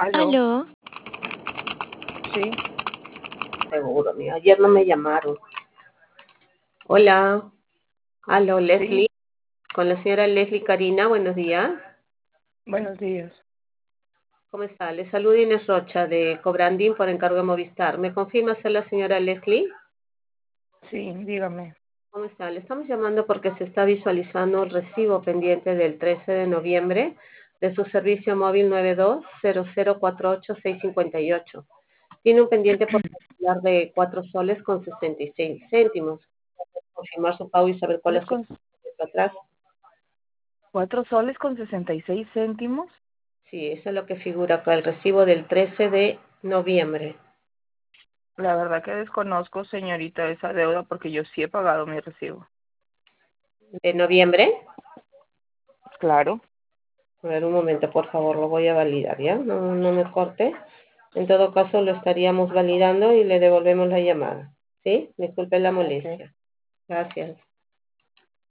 Aló, Aló, sí, Seguro, mira, ayer no me llamaron. Hola, aló, sí, Leslie, con la señora Leslie Karina, buenos días. buenos días. ¿Cómo está? Le saluda Inés Rocha de Cobrandín por encargo de Movistar. ¿Me confirma ser la señora Leslie? Sí, dígame. ¿Cómo está? Le estamos llamando porque se está visualizando el recibo pendiente del 13 de noviembre de su servicio móvil 9200486658. Tiene un pendiente por calcular de 4 soles con 66 céntimos. Confirmar su pago y saber cuál ¿Soles es su con atrás. 4 soles con 66 céntimos? Sí, eso es lo que figura acá, el recibo del 13 de noviembre. La verdad que desconozco, señorita, esa deuda porque yo sí he pagado mi recibo. ¿De noviembre? Claro, A ver, un momento, por favor, lo voy a validar, ¿ya? No me corte. En todo caso, lo estaríamos validando y le devolvemos la llamada. ¿Sí? Disculpe la ok. molestia. Gracias.